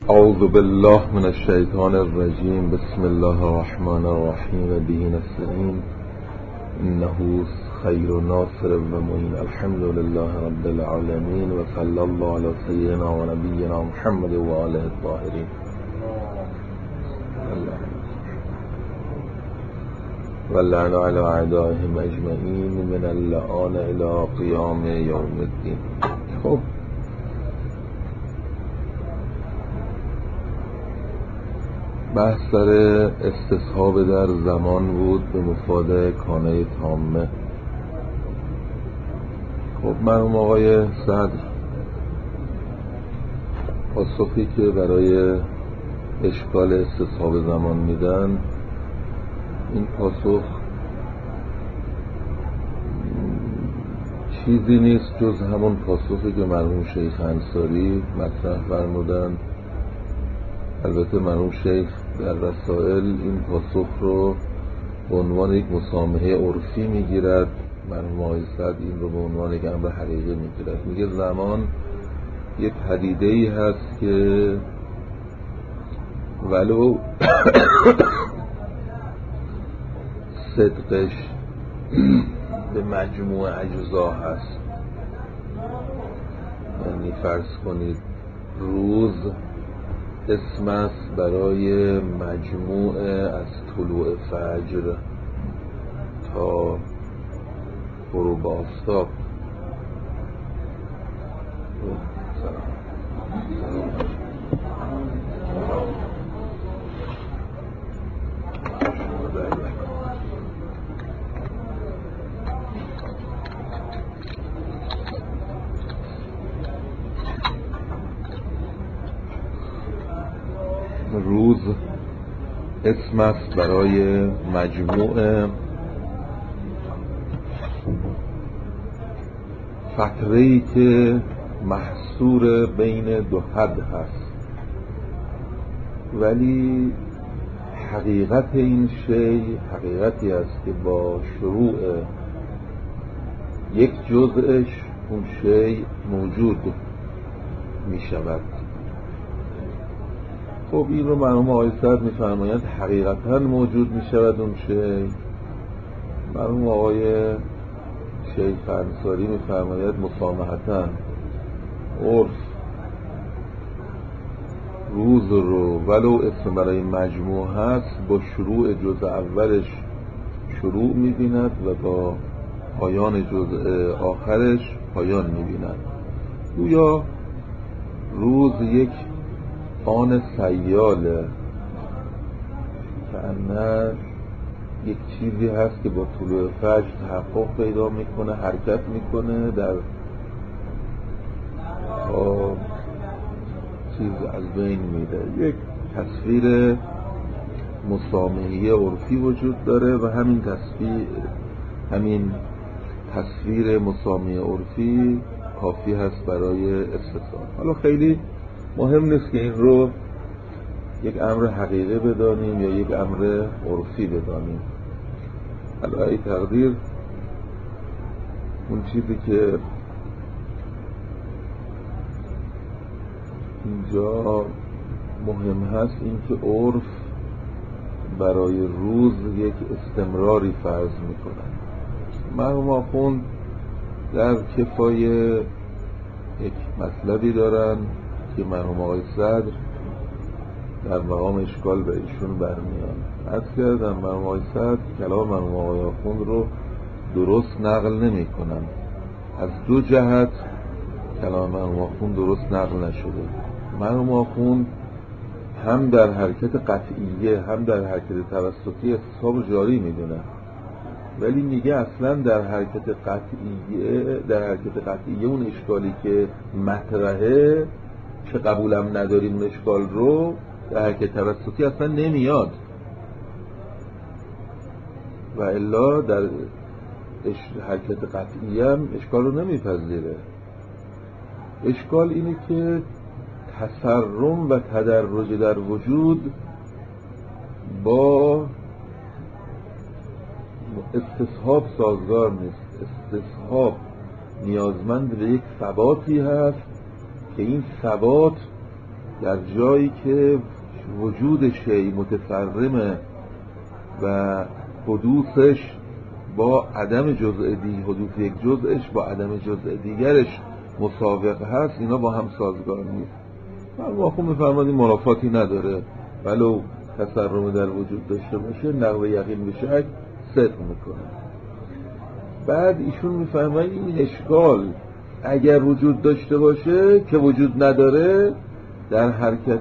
اعوذ بالله من الشیطان الرجیم. بسم الله الرحمن الرحیم. به نستعین انه خیر ناصر و معین. الحمد لله رب العالمین و صلی الله علی سیدنا و نبینا محمد و آله الطاهرین. و لعن علی اعدائهم اجمعین من اللعان الی قیام یوم الدین. خب بحث سر استصحاب در زمان بود به مفاد کانه تامه. خب مرحوم آقای صدر پاسخی که برای اشکال استصحاب زمان میدن، این پاسخ چیزی نیست جز همون پاسخی که مرحوم شیخ انصاری مطرح فرمودن. البته مرحوم شیخ در رسائل این پاسخ رو به عنوان یک مسامحه عرفی میگیرد، مرحوم آقای صدر این رو به عنوان یک امر حقیقی میگیرد. میگه زمان یک پدیده‌ای هست که ولو صدقش به مجموع اجزا هست، یعنی فرض کنید روز اسم است برای مجموع از طلوع فجر تا غروب آفتاب. روز اسم است برای مجموع فتره‌ای که محصور بین دو حد هست، ولی حقیقت این شی حقیقتی است که با شروع یک جزءش اون شی موجود می شود. خب این رو مرحوم آقای صدر می‌فرمایند حقیقتاً موجود می شود اون شی. مرحوم آقای شیخ انصاری می‌فرماید مسامحتاً عرف روز رو ولو اسم برای مجموع هست با شروع جزء اولش شروع می‌بیند و با پایان جزء آخرش پایان می‌بیند. گویا روز یک آن سیاله که انه یک چیزی هست که با طلوع فجر تحقق پیدا میکنه، حرکت میکنه، در چیز از بین میره. یک تصویر مسامحه عرفی وجود داره و همین تصویر مسامحه عرفی کافی هست برای استثناء. حالا خیلی مهم نیست که این رو یک امر حقیقی بدانیم یا یک امر عرفی بدانیم. علی تقدیر اون چیزی که اینجا مهم هست این که عرف برای روز یک استمراری فرض میکنه. مرحوم آخوند در کفایه یک مطلبی دارن که مرحوم آقای صدر در مقام اشکال به ایشون برمیاد. عرض کردم مرحوم آقای صدر کلام مرحوم آقای آخوند رو درست نقل نمی کنن. از دو جهت کلام مرحوم آخوند درست نقل نشده. مرحوم آخوند هم در حرکت قطعیه هم در حرکت توسطی استصحاب جاری میدونه، ولی میگه اصلا در حرکت قطعیه اون اشکالی که مطرحه چه قبولم نداریم اون اشکال رو در حرکت توسطی اصلا نمیاد، و الا در حرکت قطعیه هم اشکال رو نمیپذیره. اشکال اینه که تسرم و تدرج در وجود با استصحاب سازگار نیست. استصحاب نیازمند به یک ثباتی هست که این ثبات در جایی که وجود شیء متفرمه و حدوثش با عدم جزء دیگه، حدوث یک جزءش با عدم جزء دیگرش مساوق هست، اینا با هم سازگار نیست. ما خب میفرماییم منافاتی نداره، ولو تسرم در وجود داشته باشه نحو یقین به شک صدق میکنه. بعد ایشون میفرمایید این اشکال اگر وجود داشته باشه که وجود نداره در حرکت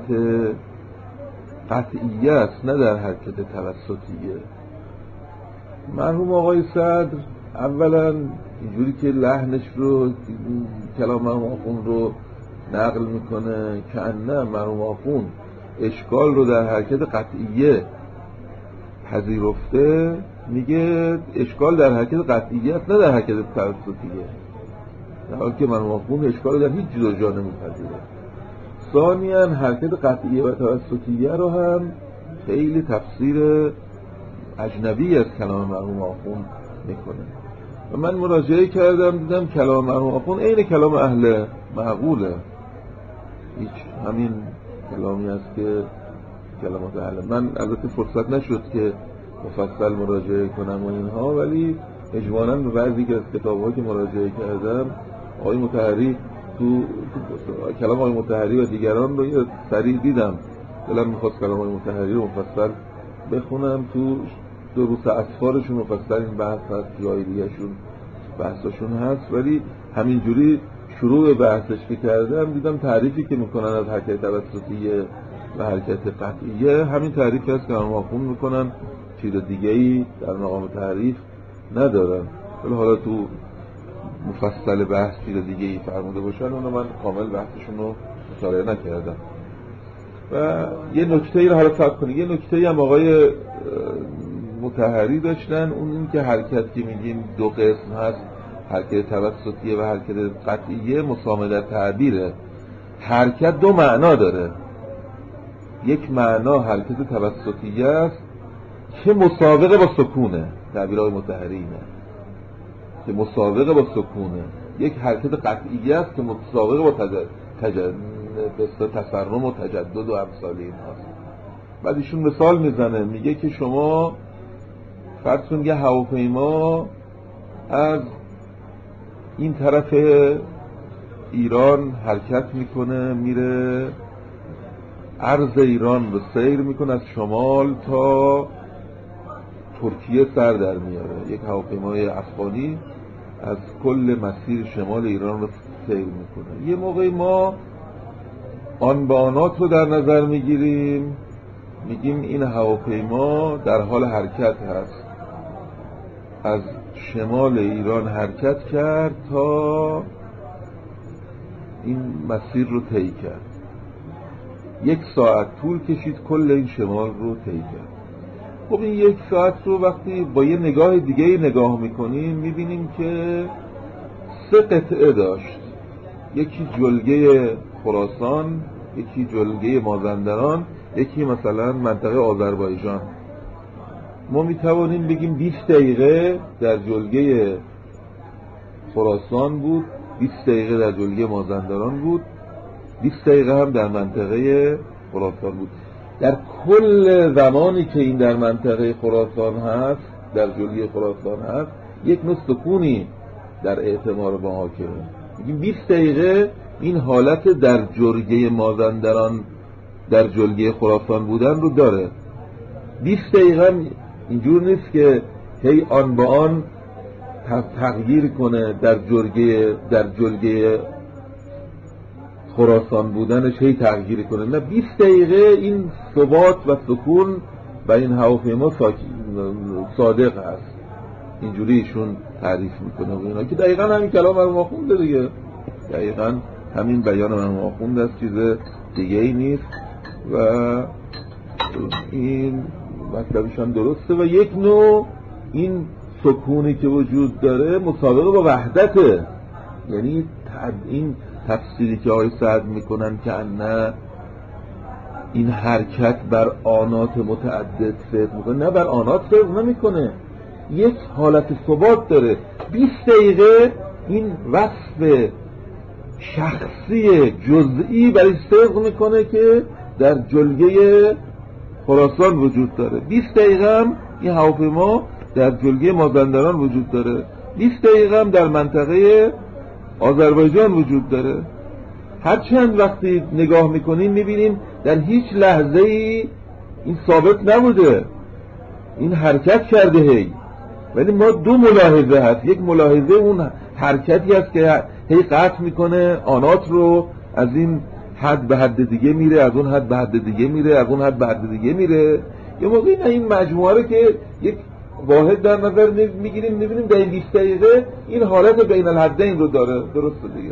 قطعیه است، نه در حرکت توسطیه. مرحوم آقای صدر اولا اینجوری که لحنش رو کلام مرحوم آخوند رو نقل میکنه که نه، مرحوم آخوند اشکال رو در حرکت قطعیه پذیرفته، میگه اشکال در حرکت قطعیه است نه در حرکت توسطیه، در حالی که مرحوم آخوند اشکال در هیچ جا نمیپذیره. ثانیاً حرکت قطعیه و توسطیه رو هم خیلی تفسیر اجنبی از کلام مرحوم آخوند میکنه و من مراجعه کردم دیدم کلام مرحوم آخوند عین کلام اهل معقوله، هیچ همین کلامی است که کلمات اهل. من البته فرصت نشد که مفصل مراجعه کنم و اینها، ولی اجمالاً به بعضی که از کتاب‌ها که مراجعه کردم آقای مطهری تو کلام آقای مطهری و دیگران رو یه سریع دیدم، دلم میخواست کلام آقای مطهری رو مفصل بخونم، تو دروس اطفالشون مفصل این بحث هست، جای دیگه‌شون بحثشون هست، ولی همینجوری شروع بحثش که کردم دیدم تعریفی که میکنن از حرکت توسطیه و حرکت قطعیه همین تعریفی هست که مرحوم آخوند میکنن، چیز دیگه‌ای در مقام تعریف ندارن. ولی حالا تو مفصل بحث چیز دیگه‌ای فرموده باشن اونو من کامل بحثشون رو مطالعه نکردم. و یه نکته‌ای رو حالا صحبت کنیم. یه نکته‌ای هم آقای مطهری داشتن، اون این که حرکت که میگیم دو قسم هست، حرکت توسطیه و حرکت قطعیه، مسامه در تعبیره. حرکت دو معنا داره، یک معنا حرکت توسطیه است که مسابقه با سکونه، تعبیرهای مطهری اینه که مسابقه با سکونه. یک حرکت قطعیه است که مسابقه با تسرم و تجدد و امثال این هست. بعد ایشون مثال میزنه، میگه که شما فرض کن یه هواپیما از این طرف ایران حرکت میکنه، میره عرض ایران رو سیر میکنه، از شمال تا ترکیه سر در میاره. یک هواپیمای افغانی از کل مسیر شمال ایران رو سیر میکنه. یه موقعی ما آنبانات رو در نظر میگیریم، میگیم این هواپیما در حال حرکت هست، از شمال ایران حرکت کرد تا این مسیر رو طی کرد، 1 ساعت طول کشید کل این شمال رو طی کرد. خب این 1 ساعت رو وقتی با یه نگاه دیگه نگاه میکنیم میبینیم که 3 قطعه داشت، یکی جلگه خراسان، یکی جلگه مازندران، یکی مثلا منطقه آذربایجان. ما میتوانیم بگیم 20 دقیقه در جلگه خراسان بود، 20 دقیقه در جلگه مازندران بود، 20 دقیقه هم در منطقه خراسان بود. در کل زمانی که این در منطقه خراسان هست، در جلگه خراسان هست، یک نوع سکونی در اعتبار با حاکمه. میگیم 20 دقیقه این حالت در جلگه مازندران در جلگه خراسان بودن رو داره. 20 دقیقه اینجور نیست که هی آن با آن تغییر کنه، در جلگه خراسان بودنش هی تغییر کنه، نه، 20 دقیقه این ثبات و سکون و این هواپیما صادق هست. اینجوری ایشون تعریف میکنه و اینا که دقیقاً همین کلام مرحوم آخونده دیگه، دقیقاً همین بیان مرحوم آخونده است، چیز دیگه ای نیست و این مطلبش هم درسته. و یک نوع این سکونی که وجود داره مسابقه با وحدته، یعنی این تفسیری که آقای سعد میکنن که نه این حرکت بر آنات متعدد صدق میکنه، نه بر آنات صدق نمیکنه، یک حالت ثبات داره. 20 دقیقه این وصف شخصی جزئی برای صدق میکنه که در جلگه خراسان وجود داره. 20 دقیقه هم این هواپیما در جلگه مازندران وجود داره، 20 دقیقه هم در منطقه آذربایجان وجود داره. هرچند وقتی نگاه میکنیم میبینیم در هیچ لحظه ای این ثابت نبوده، این حرکت کرده هی. ولی ما دو ملاحظه هست، یک ملاحظه اون حرکتی هست که هی قطع میکنه آنات رو، از این حد به حد دیگه میره، از اون حد به حد دیگه میره، از اون حد به حد دیگه میره. یه موقعی نه این مجموعه رو که یک واحد در نظر میگیریم میبینیم در این 20 دقیقه این حالت بین الحدین رو داره. درسته دیگه.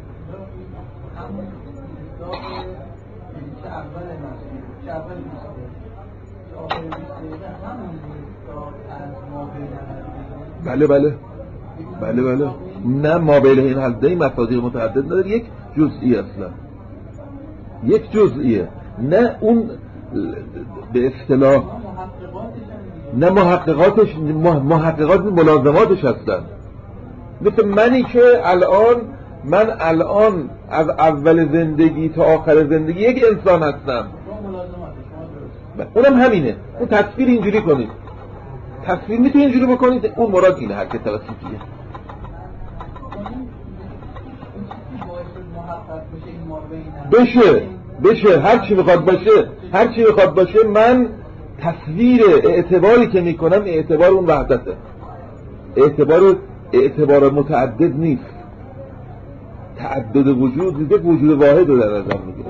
بله بله بله بله. نه ما بین این حدین مصادیق متعدد نداره، یک جزئی اصلا، یک جزئیه، نه اون به اصطلاح نه محققات ملازماتش هستن. مثل منی که من الان از اول زندگی تا آخر زندگی یک انسان هستم، اونم همینه. اون تصویر اینجوری کنید، تصویر میتونی اینجوری بکنید، اون مراد اینه حرکت توسطیه. بشه هر چی میخواد باشه، من تصویر اعتباری که میکنم اعتبار اون وحدته، اعتبار متعدد نیست. تعدد وجود دیگه وجود واحد رو در نظر میگیره.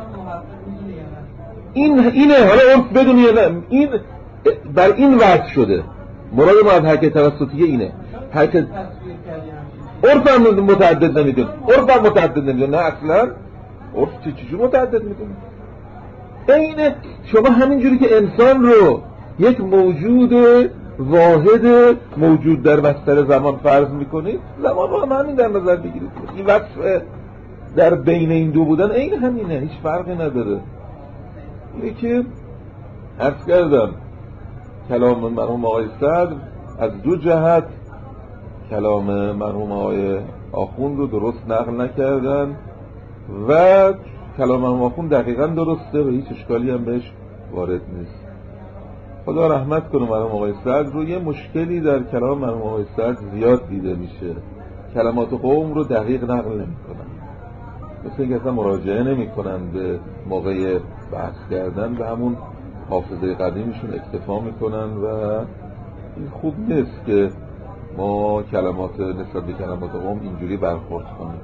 اینه حالا عرف بدونی یا نه، این بر این وضع شده. مراد ما از حرکت توسطیه اینه. حرکت عرف هم متعدد نمیدونه، نه اصلا. عرف چجور متعدد میکنه؟ اینه شما همینجوری که انسان رو یک موجود واحد موجود در بستر زمان فرض میکنید، زمان رو هم همین در نظر بگیرید. این وصف در بین این دو بودن این همینه، هیچ فرقی نداره. اینه که عرض کردم کلام مرحوم آقای صدر از دو جهت کلام مرحوم آقای آخوند رو درست نقل نکردن و کلام مرحوم آخوند دقیقاً درسته و هیچ اشکالی هم بهش وارد نیست. خدا رحمت کنه مرحوم آقای صدر رو. یه مشکلی در کلام مرحوم آقای صدر زیاد دیده میشه، کلمات قوم رو دقیق نقل نمی‌کنن، مثل اینکه اصلا مراجعه نمی‌کنن به موقع بحث کردن، به همون حافظه قدیمشون اکتفا میکنن و این خوب نیست که ما کلمات نسبت به کلمات قوم اینجوری برخورد کنیم.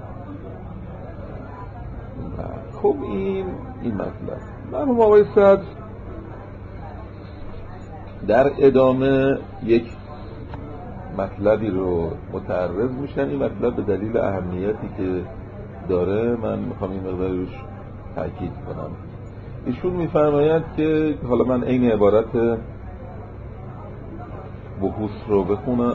خب این مطلب مرحوم آقای صدر در ادامه یک مطلبی رو متعرض میشن. این مطلب به دلیل اهمیتی که داره من میخوام این مقداری روش تاکید کنم. ایشون میفرماید که حالا من این عبارت بحوث رو بخونم،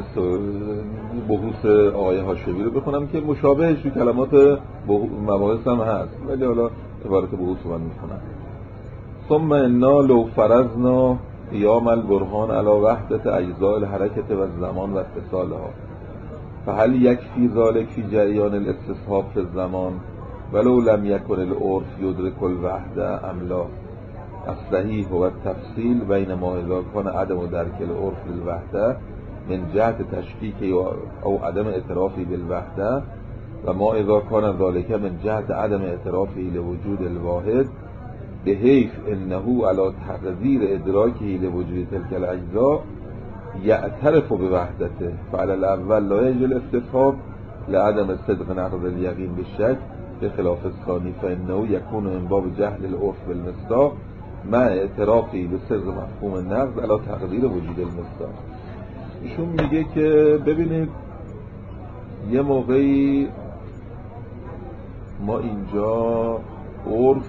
بحوث آقای هاشمی رو بخونم که مشابهش تو کلمات مباحث هم هست، ولی حالا عبارت بحوث رو من میخونم. ثم انا لو فرضنا قیام البرهان علی وحدت اجزاء الحرکت و الزمان و اتصالها فهل یکفی ذلك فی جریان الاستصحاب فی الزمان ولو لم یکن العرف یدرک الوحده ام لا؟ الصحیح هو التفصیل بین ما اذا کان عدم درک العرف للوحده من جهت تشکیک او عدم اعترافی بالوحده و ما اذا کان ذلك من جهت عدم اعترافی لوجود الواحد بحیث انه علی تقدیر ادراکی لوجود تلك الاجزاء یعترف بوحدته فعلى الاول لا یجوز الاستصحاب لعدم صدق نقض الیقین بالشک بخلاف الثانی فانه یکون من باب جهل العرف بالمصداق مع اعترافی بصدق مفهوم النقض علی تقدیر وجود المصداق. ایشون میگه که ببینید یه موقعی ما اینجا عرف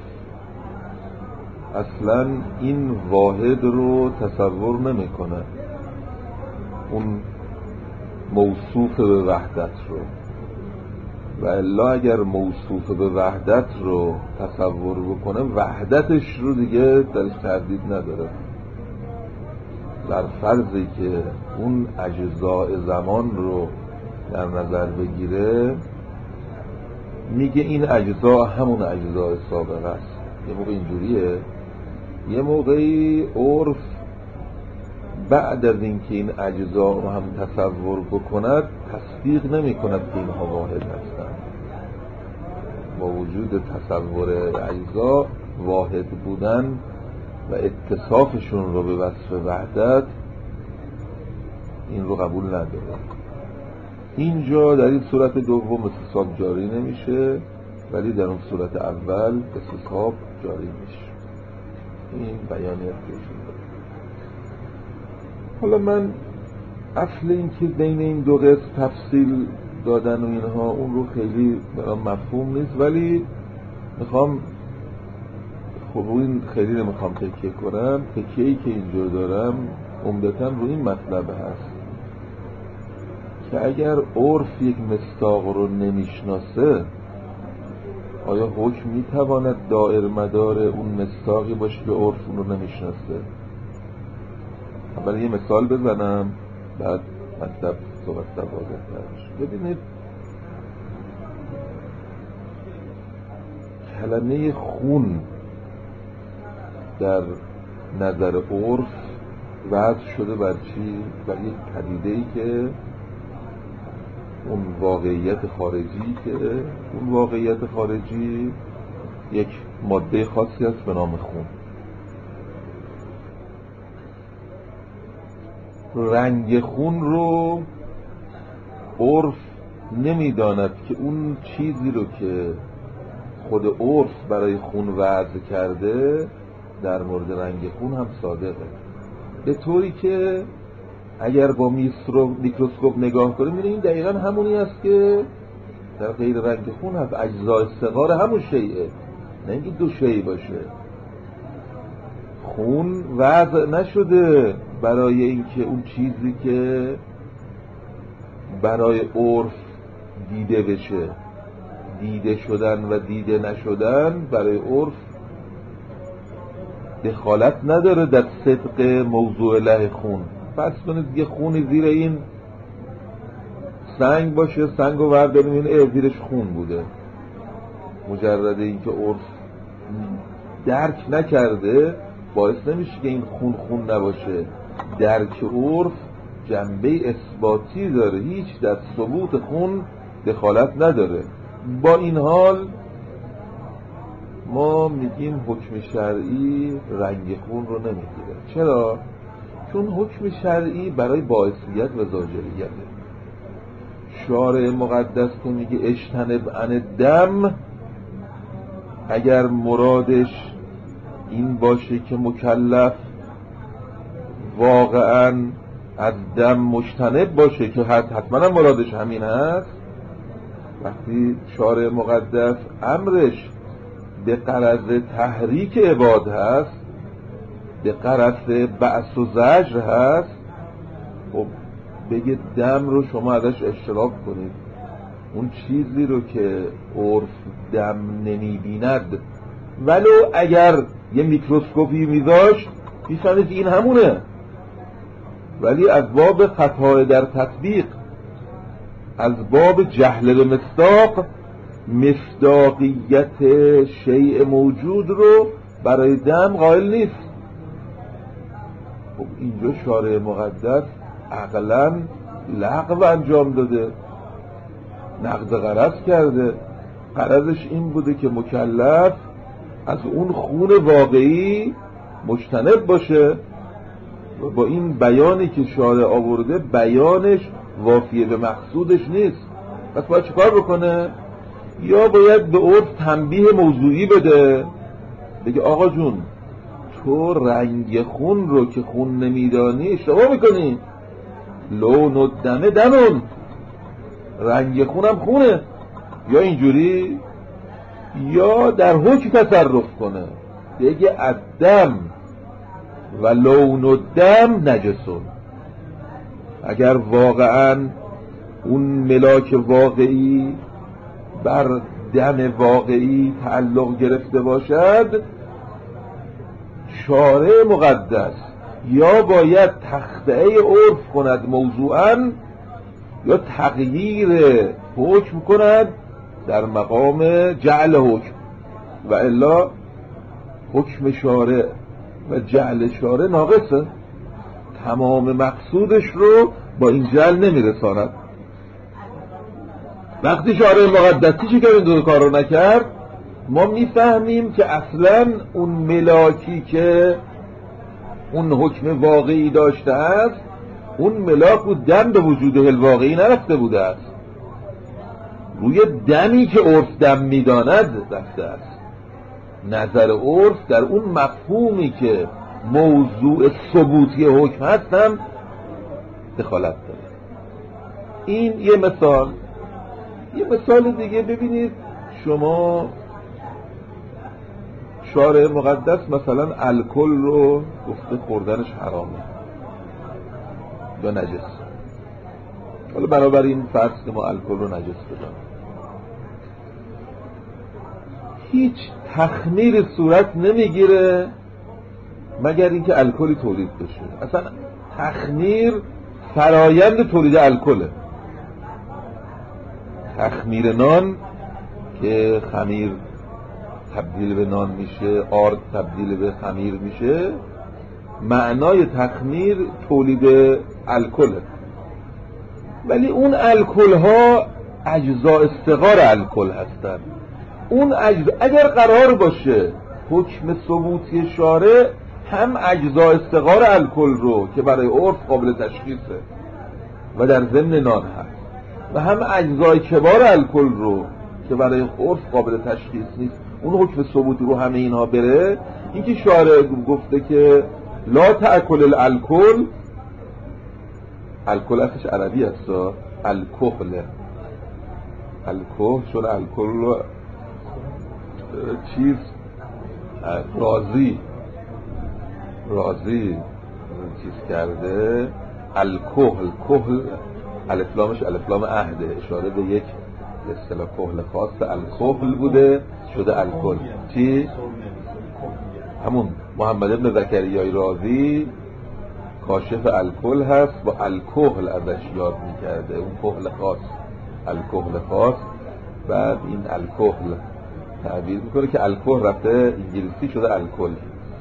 اصلا این واحد رو تصور نمیکنه، اون موصوف به وحدت رو، و الا اگر موصوف به وحدت رو تصور بکنه وحدتش رو دیگه درش تردید نداره. در فرضی که اون اجزاء زمان رو در نظر بگیره میگه این اجزا همون اجزای سابقه است. یه موقع اینجوریه، یه موقعی عرف بعد از اینکه این اجزا رو هم تصور بکند تصدیق نمی کند که اینها واحد هستند. با وجود تصور اجزا واحد بودن و اتصافشون رو به وصف وحدت، این رو قبول نداره. اینجا در این صورت دوم استصحاب جاری نمیشه، ولی در اون صورت اول استصحاب جاری میشه. این بیانیت بهشون داره. حالا من اصل این که بین این دو قسم تفصیل دادن و اینها اون رو خیلی برام مفهوم نیست، ولی میخوام خب این خیلی نمیخوام تکیه کنم. تکیه‌ای که اینجا دارم عمدتاً روی این مطلب هست که اگر عرف یک مصداق رو نمیشناسه، آیا حکم میتواند دائر مدار اون مصداقی باشه که عرف اون رو نمیشناسه؟ اول یه مثال بزنم بعد مطلب صحبت واضح تر. ببینید کلمه خون در نظر عرف وضع شده بر چی؟ بر یک پدیده‌ای که اون واقعیت خارجی اون واقعیت خارجی یک ماده خاصی است به نام خون. رنگ خون رو عرف نمیداند که اون چیزی رو که خود عرف برای خون وضع کرده در مورد رنگ خون هم صادقه، به طوری که اگر با میکروسکوپ نگاه کنیم می‌بینیم این دقیقاً همونی است که در غیر رنگ خون هست. اجزای صغار همون شیئه، نه اینکه دو شیء باشه. خون وضع نشده برای اینکه اون چیزی که برای عرف دیده بشه. دیده شدن و دیده نشدن برای عرف دخالت نداره در صدق موضوع له خون. پس کنید یه خونی زیر این سنگ باشه، سنگ رو ورداریم این زیرش خون بوده، مجرد اینکه عرف درک نکرده باعث نمیشه که این خون نباشه. درک عرف جنبه اثباتی داره، هیچ در ثبوت خون دخالت نداره. با این حال ما میگیم حکم شرعی رنگ خون رو نمیگیره. چرا؟ چون حکم شرعی برای باعثیت و زاجریته. شارع مقدس که میگه اجتنب عن دم، اگر مرادش این باشه که مکلف واقعا از دم مجتنب باشه، که حتما مرادش همین هست، وقتی شارع مقدس امرش به غرض تحریک عباد هست، به غرض بعث و زجر هست، خب بگه دم رو شما ازش اشتراک کنید. اون چیزی رو که عرف دم نمیبیند ولو اگر یه میکروسکوپی میذاشت میفهمید این همونه، ولی از باب خطا در تطبیق، از باب جهل به مصداق، مصداقیت شیء موجود رو برای دم قائل نیست. خب اینجا شارع مقدس عقلاً لغو انجام داده، نقض غرض کرده. غرضش این بوده که مکلف از اون خون واقعی مجتنب باشه و با این بیانی که شارع آورده بیانش وافیه به مقصودش نیست. پس باید چیکار بکنه؟ یا باید به عرف تنبیه موضوعی بده، بگه آقا جون تو رنگ خون رو که خون نمیدانی اشتباه میکنی، لون و دمه دمون، رنگ خونم خونه. یا اینجوری، یا در حکم تصرف کنه بگه الدم و لون و دم نجسون. اگر واقعا اون ملاک واقعی بر دم واقعی تعلق گرفته باشد، شارع مقدس یا باید تخطئه عرف کند موضوعاً، یا تغییر حکم کند در مقام جعل حکم، و الا حکم شارع و جعل شارع ناقصه، تمام مقصودش رو با این جعل نمیرساند. وقتی شارع مقدسی چی که این دو کار رو نکرد، ما میفهمیم که اصلا اون ملاکی که اون حکم واقعی داشته است، اون ملاک و دم به وجود الواقعی نرفته بوده است، روی دمی که عرف دم میداند رفته است. نظر عرف در اون مفهومی که موضوع ثبوتی حکم هستم دخالت داره. این یه مثال. یه مثال دیگه ببینید، شما شارع مقدس مثلا الکل رو گفته خوردنش حرامه یا نجس، حالا بنابراین فرض که ما الکل رو نجس بدانیم، هیچ تخمیر صورت نمیگیره مگر اینکه الکلی تولید بشه. اصلا تخمیر فرایند تولید الکله. تخمیر نان که خمیر تبدیل به نان میشه، آرد تبدیل به خمیر میشه، معنای تخمیر تولید الکله. ولی اون الکل ها اجزا استقار الکل هستن. اون اگر قرار باشه حکم ثبوتی شارع هم اجزا استقار الکل رو که برای عرف قابل تشخیصه و در ضمن نان هست، و هم اجزای کبار الکل رو که برای عرف قابل تشخیص نیست، اون حکم ثبوتی رو همه اینها بره، اینکه شارع گفته که لا تأکل الکل، الکل اصلش عربی هست، الکحل، الکحل شد الکل رو چیز رازی چیز کرده، الکحل، کحل الفلامش الفلام عهده، اشاره به یک اصطلاح کحل خاص، الکحل بوده شده الکل. چی؟ همون محمد ابن زکریای رازی کاشف الکل هست، با الکحل ازش یاد میکرده، اون کحل خاص، الکحل خاص. بعد این الکحل تعبیر میکنه که الکحل رفته انگلیسی شده الکل.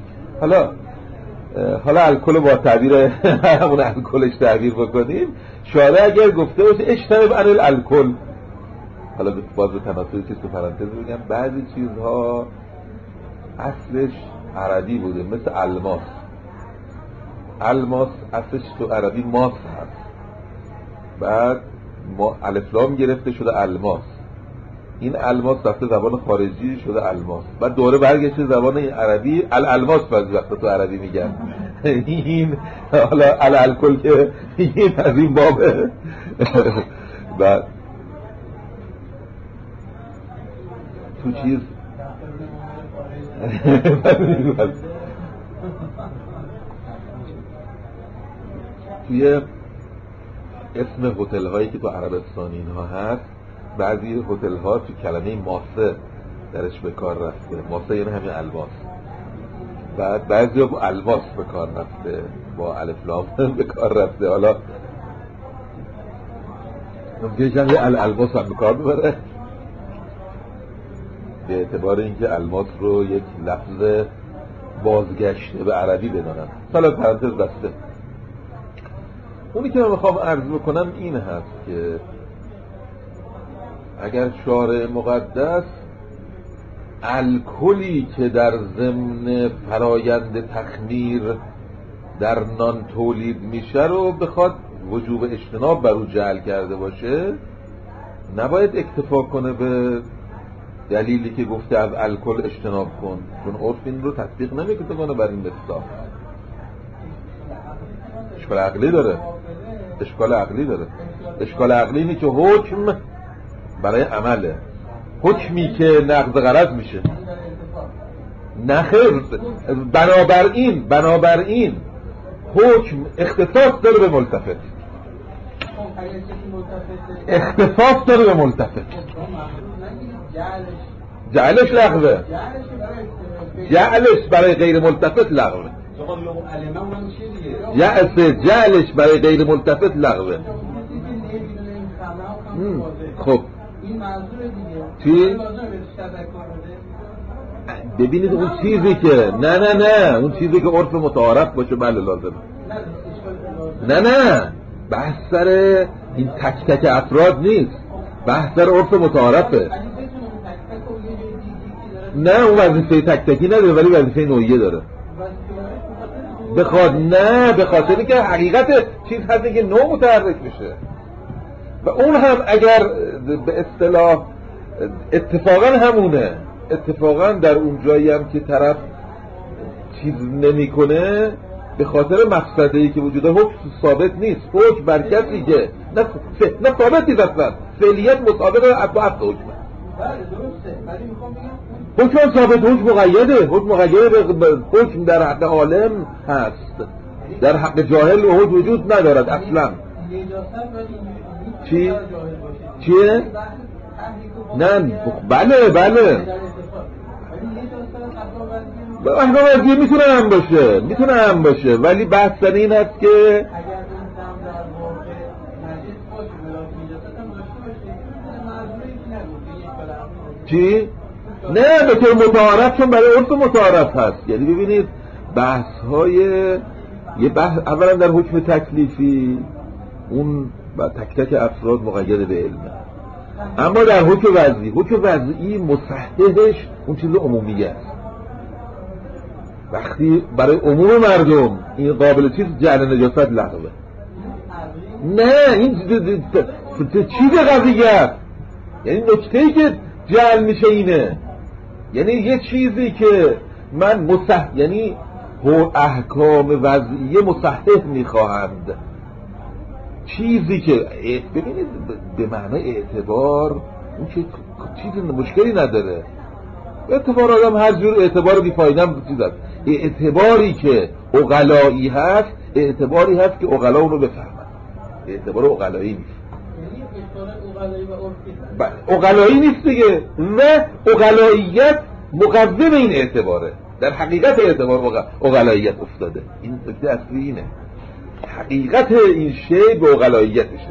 حالا الکل با تعبیر همون الکلش تعبیر بکنیم، شارع اگر گفته باشه اجتنب عن الکل، حالا باز به تناسب چیز تو پرانتز بگم، بعضی چیزها اصلش عربی بوده، مثل الماس. الماس اصلش تو عربی ماس هست، بعد الفلام گرفته شده الماس، این الماس رفته زبان خارجی شده الماس، بعد دوره برگشته زبان عربی الالماس، بعضی وقتا تو عربی میگن. این حالا الکل که این از این بابه. بعد تو چیز توی اسم هتل هایی که تو عربستان اینها هست، بعضی هتل ها تو کلمه ماسه درش به کار رفته، ماسه یعنی همین الماس، بعد بعضی ها با الماس به کار رفته، با الفلام به کار رفته. حالا ممکنه جمعی الماس هم به کار ببره به اعتبار اینکه الماس رو یک لفظ بازگشته به عربی بدانن. حالا پرانتز بسته. اونی که من میخوام عرض بکنم این هست که اگر شارع مقدس الکلی که در ضمن فرایند تخمیر در نان تولید میشه رو بخواد وجوب اجتناب بر او جعل کرده باشه، نباید اکتفا کنه به دلیلی که گفته از الکل اجتناب کن، چون عرف این رو تطبیق نمیکنه بر این مصداق. اشکال عقلی داره. اشکال عقلی اینه که حکم برای عمله، حکمی که نقض غرض میشه نخیر. بنابراین حکم اختصاص داره به ملتفت، اختصاص داره به ملتفت. جعلش لغوه، جعلش برای غیر ملتفت لغوه، جعلش برای غیر ملتفت لغوه. خب این منظور دیگه چی؟ ببینید اون چیزی که نه اون چیزی که عرف متعارف باشه بله لازمه. نه بحث سر این تک تک افراد نیست، بحث سر عرف متعارفه. نه اون وظیفه تک تکی نداره ولی وظیفه نوعیه داره. به خاطر که حقیقت چیز هستی که نوع متحرک میشه و اون هم اگر به اصطلاح اتفاقا همونه، اتفاقا در اون جایی هم که طرف چیز نمیکنه به خاطر مقصدی که وجوده حکم ثابت نیست. حکم بر کسی که نه ثابت نیست اصلا، فعلیت مطابق اطاعت حکمه. بله درسته، ولی میخوام بگم حکم ثابت، حکم مقیده، حکم در حق عالم هست، در حق جاهل حکم وجود ندارد اصلا. چی؟ چیه؟ نه بله احکام میتونه هم باشه ولی بحث سر این هست که چی؟ نه به طور متعارف، چون برای عرف متعارف هست. یعنی ببینید بحث های یه بحث اولا در حکم تکلیفی اون با تک تک افراد مقید به علمه، اما در حکم وضعی مصححش اون چیز عمومی است. وقتی برای عموم مردم این قابل چیز جعل نجاست لغوه. نه این چیز قضیه است، یعنی نکته‌ای که جعل میشه اینه، یعنی یه چیزی که من یعنی احکام وضعیه مصحح میخواهند، چیزی که ببینید به معنی اعتبار اون که چیزی مشکلی نداره. اعتبار آدم هر جور اعتبار بیفایده هم چیز هست. اعتباری که عقلایی هست اعتباری هست که عقلا اونو بفهمن، اعتبار عقلایی نیست. عقلایی نیست دیگه، نه عقلاییت مقوم این اعتباره، در حقیقت اعتبار عقلاییت افتاده. این نکته اصلی اینه، حقیقت این شی به عقلاییتشه.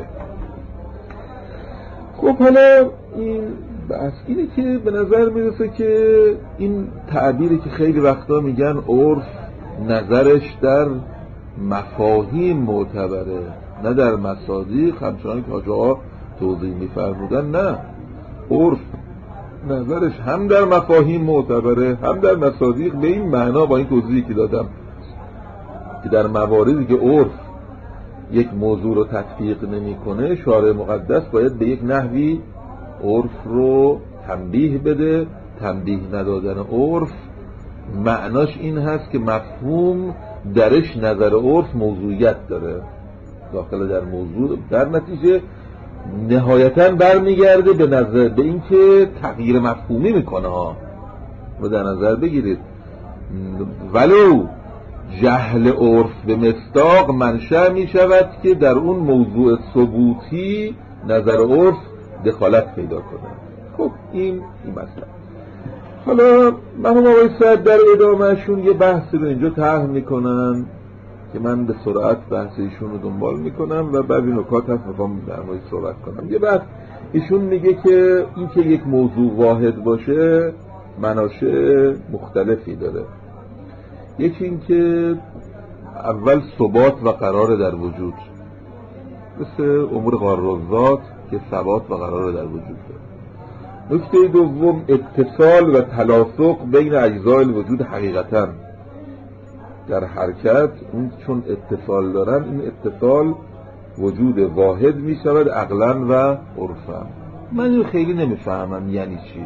خب حالا این بحث اینه که به نظر میرسه که این تعبیری که خیلی وقتا میگن عرف نظرش در مفاهیم معتبره نه در مصادیق، همچنان که آجاها توضیح میفرمودن، نه، عرف نظرش هم در مفاهیم معتبره هم در مصادیق، به این معنا با این توضیحی که دادم که در مواردی که عرف یک موضوع رو تطبیق نمیکنه شارع مقدس باید به یک نحوی عرف رو تنبیه بده. تنبیه ندادن عرف معناش این هست که مفهوم درش نظر عرف موضوعیت داره داخل در موضوع، در نتیجه نهایتاً برمیگرده به نظر به این که تغییر مفهومی میکنه ها رو در نظر بگیرید. ولو جهل عرف به مصداق منشأ می شود که در اون موضوع ثبوتی نظر عرف دخالت پیدا کنه. خب این مسئله. حالا مرحوم آقای سعد در ادامهشون یه بحثی رو اینجا طرح میکنن که من به سرعت بحث ایشون رو دنبال میکنم و بعد این نکات هست میخوام در موردش صحبت کنم. یه بحث ایشون میگه که این که یک موضوع واحد باشه مناشأ مختلفی داره. یکی این که اول ثبات و قرار در وجود، مثل امور قرارات که ثبات و قرار در وجود داره. نکته دوم اتصال و تلاصق بین اجزای الوجود حقیقتا در حرکت، اون چون اتصال دارن این اتصال وجود واحد می شود عقلا و عرفا. من اینو خیلی نمیفهمم یعنی چی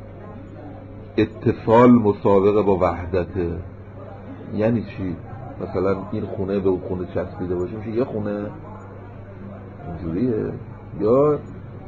اتصال مسابقه با وحدته، یعنی چی؟ مثلا این خونه به اون خونه چسبیده باشه میشه یه خونه، اینجوریه؟ یا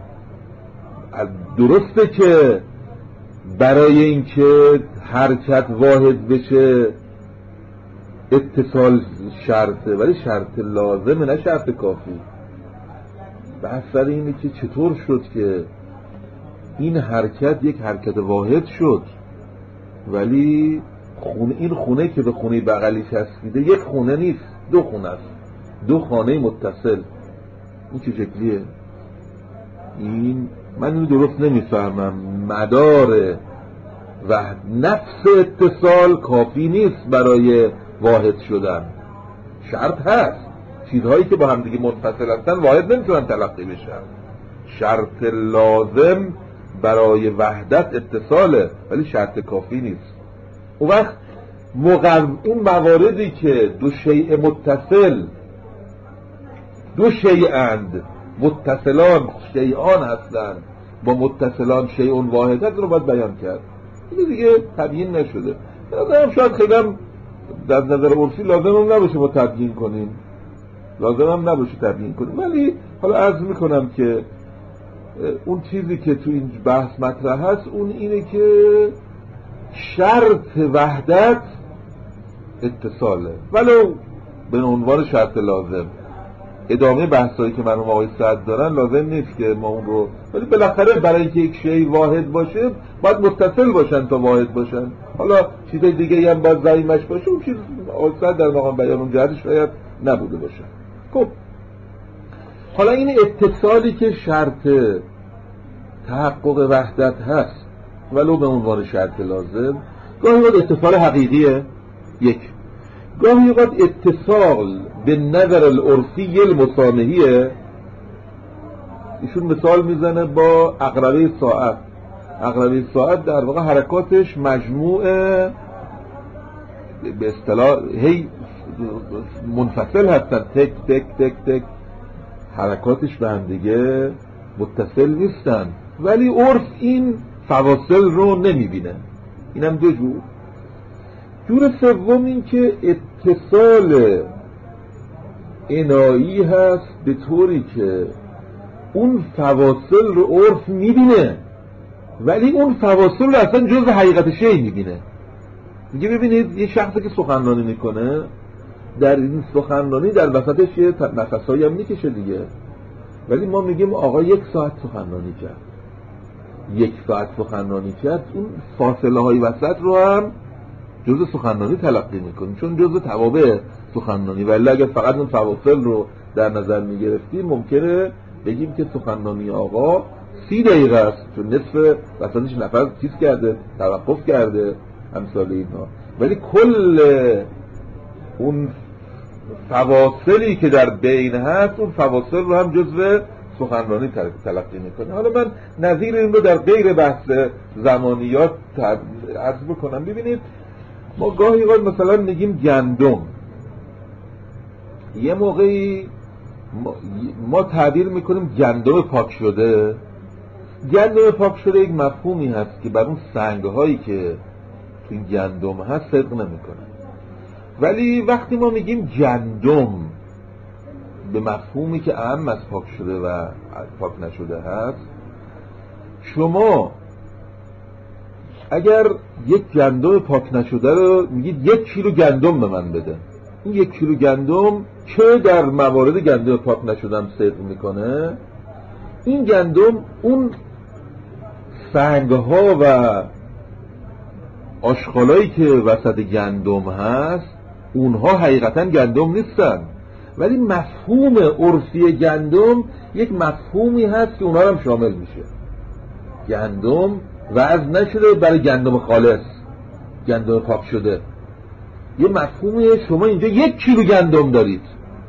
درسته که برای اینکه حرکت واحد بشه اتصال شرطه، ولی شرط لازمه نه شرط کافی. بحث سر اینه که چطور شد که این حرکت یک حرکت واحد شد ولی این خونه که به خونه بغلی چسبیده یک خونه نیست، دو خونه است، دو خانه متصل. این چه شکلیه؟ این من اینو درست نمیفهمم. مدار و نفس اتصال کافی نیست برای واحد شدن، شرط هست. چیزهایی که با هم دیگه منفصل هستن واحد نمیتونن تلقی بشن. شرط لازم برای وحدت اتصاله، ولی شرط کافی نیست. اون وقت این مواردی که دو شیء متصل، دو شیئند، متصلان شیئان هستند، با متصلان شیء واحد هست رو باید بیان کرد. این دیگه تبیین نشده. شاید خیلی هم در نظر عرفی لازم هم نباشه ما تبیین کنیم، لازم هم نباشه تبیین کنیم، ولی حالا عرض میکنم که اون چیزی که تو این بحث مطرح هست اون اینه که شرط وحدت اتصاله، ولو به عنوان شرط لازم. ادامه بحثایی که مرحوم آقای سعد دارن لازم نیست که ما اون رو، ولی بالاخره برای اینکه یک شیء واحد باشه باید متصل باشن تا واحد باشن. حالا چیزای دیگه هم باید زایمش باشه، اون چیز آقای سعد در مقام بیان اون جهتش شاید نبوده باشه. خب حالا این اتصالی که شرط تحقق وحدت هست ولو به عنوان شرط لازم، گاهی وقت اتصال حقیقیه، یک، گاهی وقت اتصال به نظر العرفی المسامحیه. ایشون مثال میزنه با عقربه ساعت. عقربه ساعت در واقع حرکاتش مجموع به اصطلاح هی منفصل هستن، تک تک تک تک، حرکاتش به هم دیگه متصل نیستن، ولی عرف این فواصل رو نمیبینه. اینم دو جور. جور سوم این که اتصال عنایی هست به طوری که اون فواصل رو عرف میبینه، ولی اون فواصل رو اصلا جز حقیقت شیء میبینه. میگه ببینید یه شخصی که سخنرانی میکنه، در این سخنرانی در وسطش یه نفسایی هم میکشه دیگه، ولی ما میگیم آقا 1 ساعت سخنرانی کرد، 1 ساعت سخنرانی کرد، اون فاصله های وسط رو هم جزء سخنرانی تلقی میکنیم، چون جزء توابع سخنرانی. ولی اگر فقط اون فواصل رو در نظر میگرفتیم ممکنه بگیم که سخنرانی آقا 30 دقیقه است، چون نصف وسطش نفس چیز کرده، توقف کرده، امثال اینها. ولی کل اون فواصلی که در بین هست، اون فواصل رو هم جزء سخنرانی تلقی میکنه. حالا من نظیر این رو در غیر بحث زمانیات عرض بکنم. ببینید ما گاهی مثلا میگیم گندم، یه موقعی ما تعبیر میکنیم گندم پاک شده. گندم پاک شده یک مفهومی هست که بر اون سنگهایی که تو این گندم هست صدق نمیکنه، ولی وقتی ما میگیم گندم به مفهومی که اعم از پاک شده و پاک نشده هست، شما اگر یک گندم پاک نشده رو میگید 1 کیلو گندم به من بده، این 1 کیلو گندم که در موارد گندم پاک نشدم صدق میکنه، این گندم اون سنگها و آشغالایی که وسط گندم هست اونها حقیقتا گندم نیستن، ولی مفهوم عرفی گندم یک مفهومی هست که اونها هم شامل میشه. گندم وزن نشده برای گندم خالص، گندم پاک شده. یه مفهومیه شما اینجا 1 کیلو گندم دارید،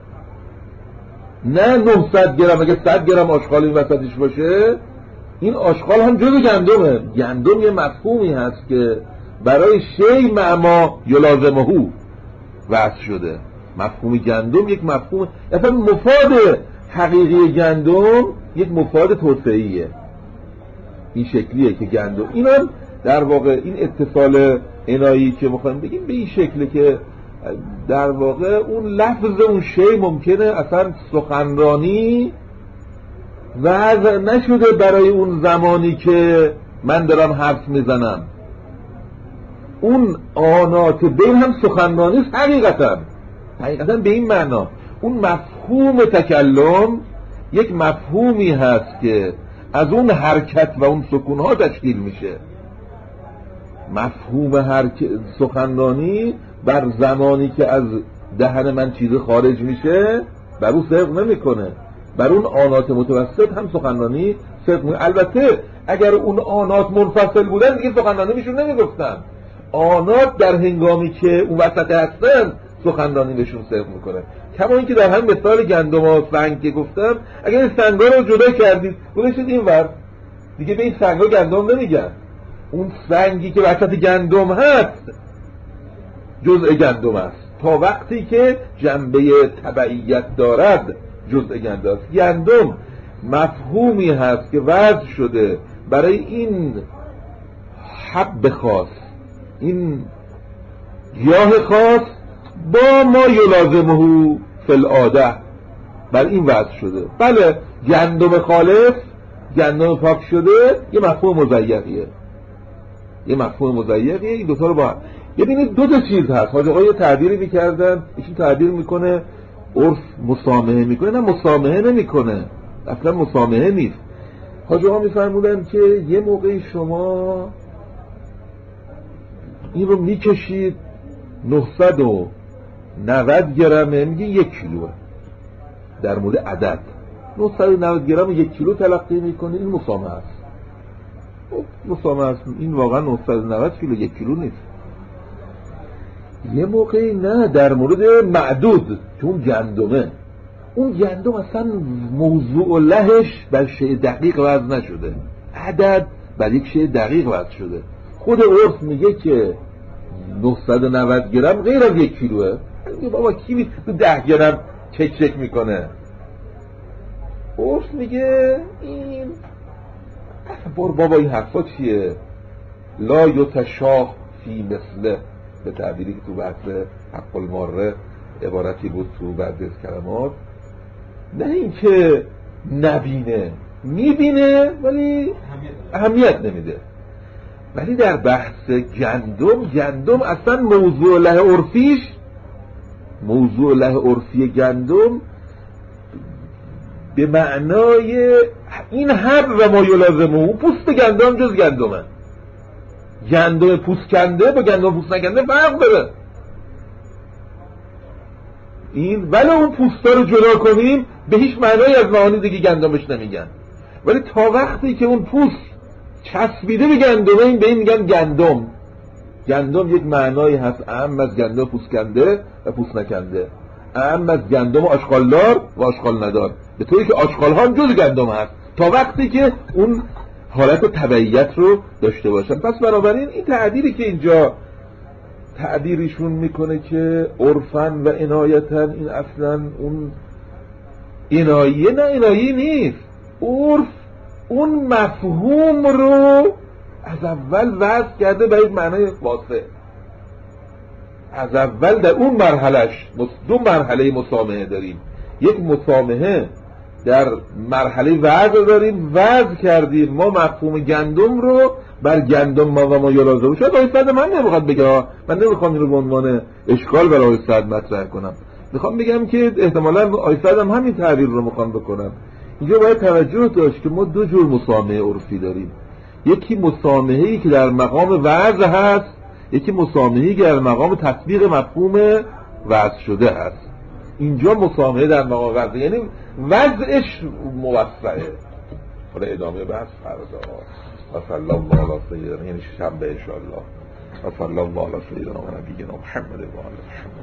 نه 900 گرم. اگه 100 گرم آشغال این وسطش باشه، این آشغال هم جزو گندمه. گندم یه مفهومی هست که برای شیء معما یلازمهو وضع شده. مفهوم گندم یک مفهوم، اصلا مفاد حقیقی گندم یک مفاد توسعیه. این شکلیه که گندم، اینم در واقع این اتصال عنایی که میخوایم بگیم به این شکله که در واقع اون لفظ اون شی ممکنه اصلا سخنرانی وضع نشده برای اون زمانی که من دارم حرف میزنم. اون آنات بین هم سخنرانی است حقیقتا به این معنا. اون مفهوم تکلم یک مفهومی هست که از اون حرکت و اون سکونها تشکیل میشه. مفهوم سخنرانی بر زمانی که از دهن من چیز خارج میشه بر او صدق نمیکنه. بر اون آنات متوسط هم سخنرانی صدق میکنه. البته اگر اون آنات منفصل بودن دیگه سخنرانی میشون نمیگفتن. آنات در هنگامی که اون وسط هستن سخنرانی بهشون صدق میکنه. کما اینکه در هم مثال گندم و سنگ که گفتم، اگر این سنگا رو جدا کردید گذاشتید اینور، دیگه به این سنگا گندم نمیگن. اون سنگی که وسط گندم هست جزء گندم است، تا وقتی که جنبه تبعیت دارد جزء گندم است. گندم مفهومی هست که وضع شده برای این حب خاص، این گیاه خاص با ما یلازمه فی العاده، بر این وضع شده. بله گندم خالص، گندم پاک شده یه مفهوم مضیقیه، این دوتا رو با هم. ببینید دو تا چیز هست. حاج آقا یه تعبیری میکردن، یکی تعبیر میکنه عرف مسامحه میکنه، نه مسامحه نمیکنه، اصلا مسامحه نیست. حاج آقا میفرمودن که یه موقعی شما این رو میکشید 990 گرمه، میگه 1 کیلوه. در مورد عدد 990 گرم 1 کیلو تلقی میکنه، این مسامحه است. مسامحه است. این واقعا 990 کیلو 1 کیلو نیست. یه موقعی نه، در مورد معدود که اون گندمه، اون گندم اصلا موضوع لهش بر شیء دقیق وضع نشده، عدد بر یک شیء دقیق وضع شده. خود عرف میگه که 990 گرم غیر از 1 کیلوه. بابا کی 10 گرم چک میکنه؟ عرف میگه این بابا این حرفا چیه؟ لا یتشاه فی مثله، به تعبیری که تو بحث حق الماره عبارتی بود تو بعضی از کلمات. نه این که نبینه، میبینه ولی اهمیت نمیده. ولی در بحث گندم اصلا موضوع له عرفی گندم به معنای این حب و ما یلازمه، پوست گندم جز گندمه. گندم پوست کنده با گندم پوست نکنده فرق داره. این ولی اون پوستا رو جدا کنیم به هیچ معنایی از معانی دیگه گندمش نمیگن. ولی تا وقتی که اون پوست چسبیده به گندمه، این به این میگن گندم. گندم یک معنایی هست اهم از گندم پوست کنده و پوست نکنده، اهم از گندم آشغالدار و آشغال ندار، به طوری که آشغال ها هم جز گندم هست تا وقتی که اون حالت تبعیت رو داشته باشن. پس بنابراین این تعبیری که اینجا تعبیرشون میکنه که عرفن و عنایتن، این اصلا اون عنایه نه، عنایه نیست. عرف اون مفهوم رو از اول وضع کرده برای معنای واسه. از اول در اون مرحلهش دو مرحله مسامحه داریم. یک مسامحه در مرحله وضع داریم، وضع کردیم ما مفهوم گندم رو بر گندم ما و ما یلازمه. شاید آقای سعد من نمیخواد بگه، من نمیخوام این رو به عنوان اشکال برای آقای سعد مطرح کنم، میخوام بگم که احتمالاً آقای سعد هم همین تعبیر رو میخوام بکنم. اینجا باید توجه داشت که ما دو جور مسامحه عرفی داریم. یکی مسامحه‌ای که در مقام وضع هست، یکی مسامحه‌ای که در مقام تطبیق مفهوم وضع شده هست. اینجا مسامحه در مقام وضع یعنی وضعش موسعه. حالا ادامه بحث فردا. و صلی الله علی سیدنا، یعنی شنبه ان شاء الله. و صلی الله علی سیدنا و نبینا محمد و آله محمد.